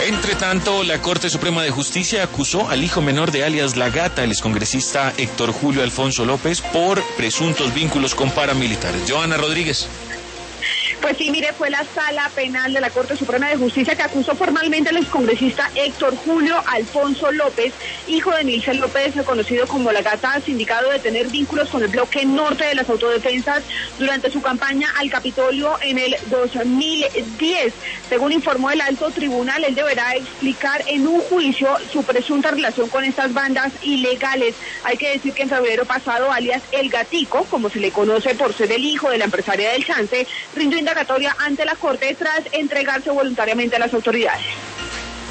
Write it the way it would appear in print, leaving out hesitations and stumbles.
Entre tanto, la Corte Suprema de Justicia acusó al hijo menor de alias La Gata, el excongresista Héctor Julio Alfonso López, por presuntos vínculos con paramilitares. Joana Rodríguez. Pues sí, mire, fue la Sala Penal de la Corte Suprema de Justicia que acusó formalmente al excongresista Héctor Julio Alfonso López, hijo de Nilsen López, conocido como La Gata, sindicado de tener vínculos con el bloque norte de las autodefensas durante su campaña al Capitolio en el 2010. Según informó el alto tribunal, él deberá explicar en un juicio su presunta relación con estas bandas ilegales. Hay que decir que en febrero pasado, alias El Gatico, como se le conoce por ser el hijo de la empresaria del Chance, rindió indagatoria ante la Corte tras entregarse voluntariamente a las autoridades.